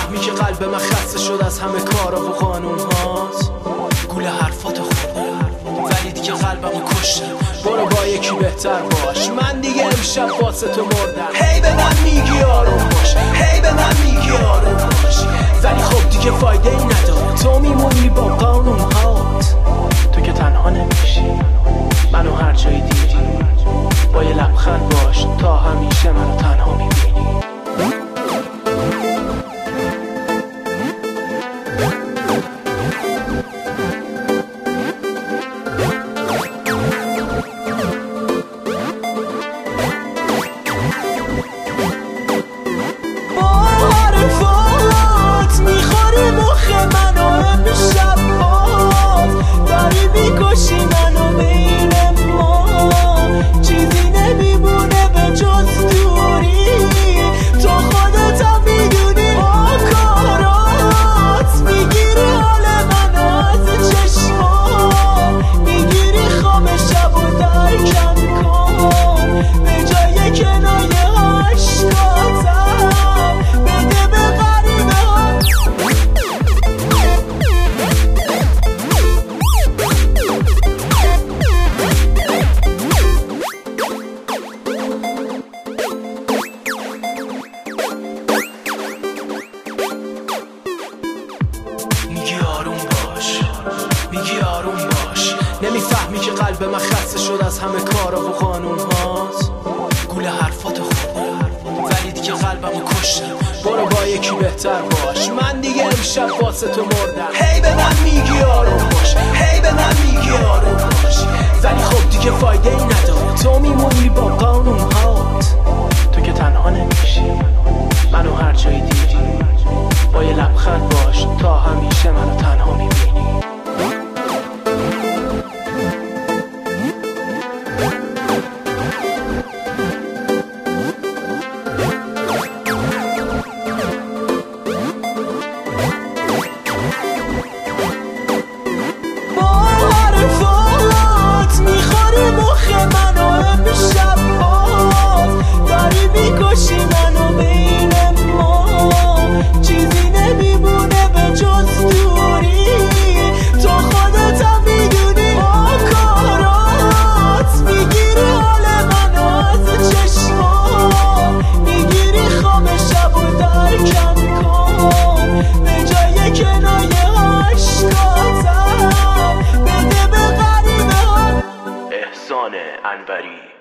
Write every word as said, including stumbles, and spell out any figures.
نمیفهمی که قلب من خسته شد از همه کارا و قانون هات. گول حرفات خوردم ولی دیگه قلبمو کشتم. برو با یکی بهتر باش، من دیگه امشب واسه تو مردم. هی به من میگی آروم باش، هی به من میگی آروم باش، ولی خب دیگه فایده ای نداره. تو میمونی با قانون هات. تو که تنها نمیشی، منو هر جایی دیدی با یه لبخند باش تا همیشه منو تنها میبینی. میگی آروم باش، نمیفهمی که قلب من خسته شد از همه کارا و قانون هات. گول حرفات خوردم ولی دیگه قلبمو کشتم. برو با یکی بهتر باش، من دیگه امشب واسه تو مردم. هی به من میگی آروم باش، هی به من میگی آروم باش، ولی خب دیگه فایده ای نداره. تو میمونی با قانون هات. تو که تنها نمیشی، منو هر جایی دیدی با یه لبخند باش تا همیشه منو تنها میبینی. انوری